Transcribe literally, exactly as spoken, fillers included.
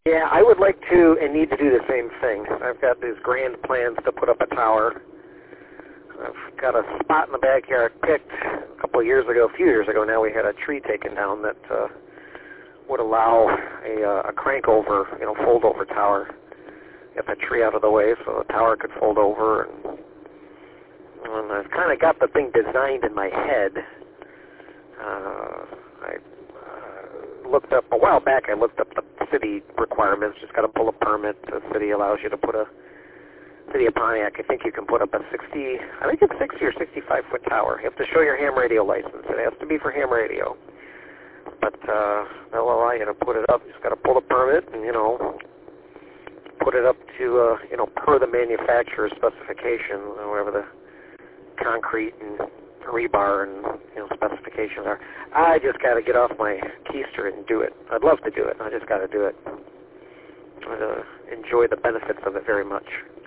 Yeah, I would like to and need to do the same thing. I've got these grand plans to put up a tower. I've got a spot in the backyard picked a couple of years ago, a few years ago now. We had a tree taken down that uh, would allow a, uh, a crank over, you know, fold over tower. Get the tree out of the way so the tower could fold over. And, and I've kind of got the thing designed in my head. Uh, I uh, looked up, a while back I looked up the city requirements. Just got to pull a permit. The city allows you to put a, City of Pontiac, I think you can put up a sixty, I think it's sixty or sixty-five foot tower. You have to show your ham radio license. It has to be for ham radio. But uh, they'll allow you to put it up. You just got to pull the permit and, you know, put it up to, uh, you know, per the manufacturer's specifications, whatever the concrete and rebar and, you know, specifications are. I just got to get off my keister and do it. I'd love to do it. I just got to do it. I uh, enjoy the benefits of it very much.